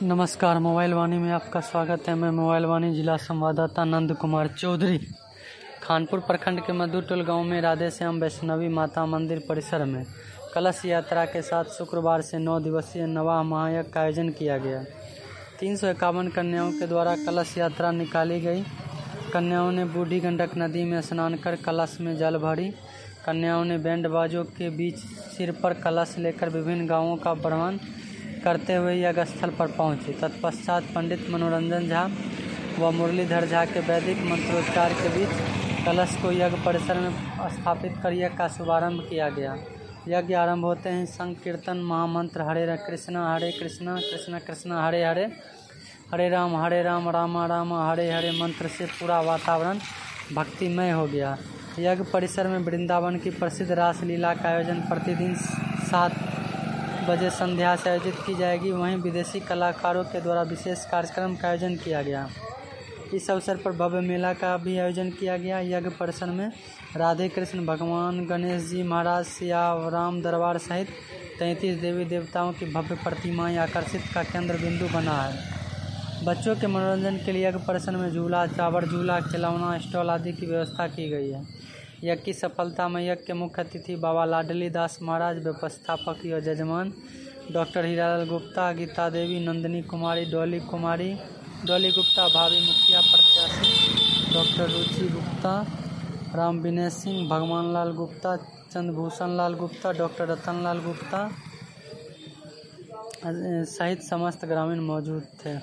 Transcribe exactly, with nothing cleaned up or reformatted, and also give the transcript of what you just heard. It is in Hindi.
नमस्कार, मोबाइल वाणी में आपका स्वागत है। मैं मोबाइल वाणी जिला संवाददाता नंद कुमार चौधरी। खानपुर प्रखंड के मधुटोल गांव में राधे श्याम वैष्णवी माता मंदिर परिसर में कलश यात्रा के साथ शुक्रवार से नौ दिवसीय नवाह महायज्ञ का आयोजन किया गया। तीन सौ इक्यावन कन्याओं के द्वारा कलश यात्रा निकाली गई। कन्याओं ने बूढ़ी गंडक नदी में स्नान कर कलश में जल भरी। कन्याओं ने बैंड बाजों के बीच सिर पर कलश लेकर विभिन्न गांवों का भ्रमण करते हुए यज्ञ स्थल पर पहुंची। तत्पश्चात पंडित मनोरंजन झा व मुरलीधर झा के वैदिक मंत्रोच्चार के बीच कलश को यज्ञ परिसर में स्थापित कर यज्ञ का शुभारंभ किया गया। यज्ञ आरंभ होते ही संकीर्तन महामंत्र हरे कृष्णा हरे कृष्णा कृष्ण कृष्ण हरे हरे हरे राम हरे राम राम राम हरे हरे मंत्र से पूरा वातावरण भक्तिमय हो गया। यज्ञ परिसर में वृंदावन की प्रसिद्ध रासलीला का आयोजन प्रतिदिन सात बजे संध्या से आयोजित की जाएगी। वहीं विदेशी कलाकारों के द्वारा विशेष कार्यक्रम का आयोजन किया गया। इस अवसर पर भव्य मेला का भी आयोजन किया गया। यज्ञ परिसर में राधे कृष्ण भगवान, गणेश जी महाराज, सिया राम दरबार सहित तैंतीस देवी देवताओं की भव्य प्रतिमाएं आकर्षित का केंद्र बिंदु बना है। बच्चों के मनोरंजन के लिए यज्ञ परिसर में झूला, चावर झूला, खिलौना स्टॉल आदि की व्यवस्था की गई है। यज्ञ की सफलता में यज्ञ के मुख्य अतिथि बाबा लाडली दास महाराज, व्यवस्थापक व जजमान doctor Hiralal Gupta, Gita Devi, Nandini Kumari, Dolly Kumari Dolly Gupta, भावी मुखिया प्रत्याशी डॉक्टर रुचि गुप्ता, राम विनय सिंह, भगवान लाल गुप्ता, चंद्रभूषण लाल गुप्ता, डॉक्टर रतन लाल गुप्ता सहित समस्त ग्रामीण मौजूद थे।